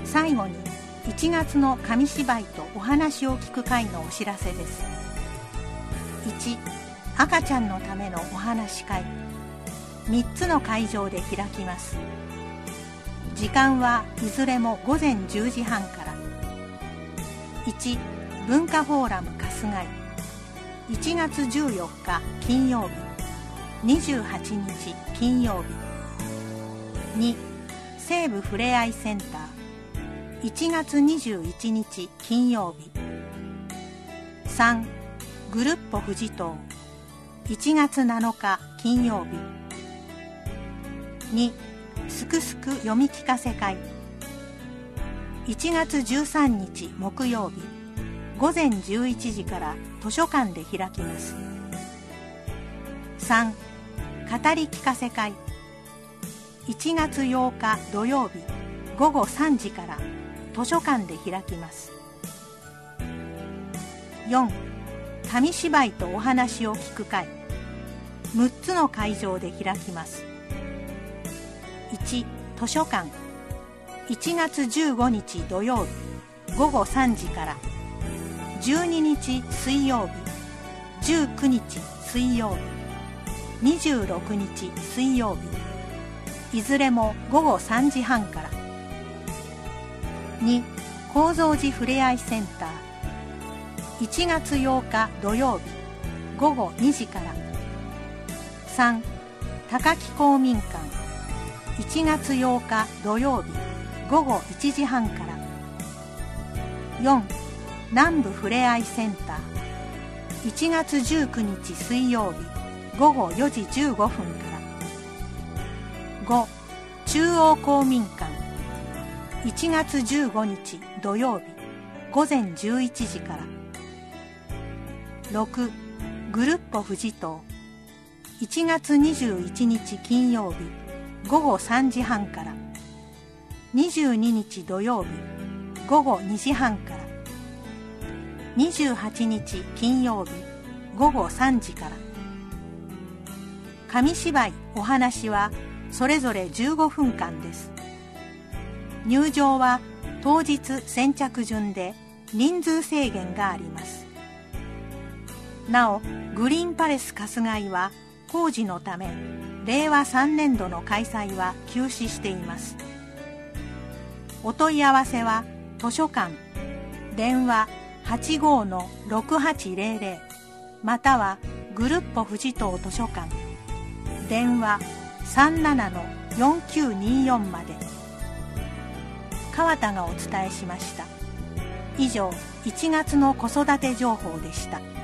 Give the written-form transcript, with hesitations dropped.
最後に1月の紙芝居とお話を聞く会のお知らせです。1、赤ちゃんのためのお話会。3つの会場で開きます。時間はいずれも午前10時半から。1、文化フォーラム春日井。1月14日金曜日、28日金曜日。2、西部ふれあいセンター。1月21日金曜日。3、グルッポ富士島。1月7日金曜日。2、すくすく読み聞かせ会。1月13日木曜日、午前11時から図書館で開きます。3、語り聞かせ会。1月8日土曜日、午後3時から図書館で開きます。4、紙芝居とお話を聞く会。6つの会場で開きます。1、図書館。1月15日土曜日、午後3時から。12日水曜日、19日水曜日、26日水曜日。いずれも午後3時半から。2、高蔵寺ふれあいセンター。1月8日土曜日、午後2時から。3、高木公民館。1月8日土曜日、午後1時半から。4、南部ふれあいセンター。1月19日水曜日、午後4時15分から。5、中央公民館。1月15日土曜日、午前11時から。6、グルッポ富士島。1月21日金曜日、午後3時半から。22日土曜日、午後2時半から。28日金曜日、午後3時から。紙芝居お話はそれぞれ15分間です。入場は当日先着順で人数制限があります。なお、グリーンパレス春日井は工事のため令和3年度の開催は休止しています。お問い合わせは図書館電話 85-6800 またはグルッポ富士島図書館電話 37-4924 まで。川田がお伝えしました。以上、1月の子育て情報でした。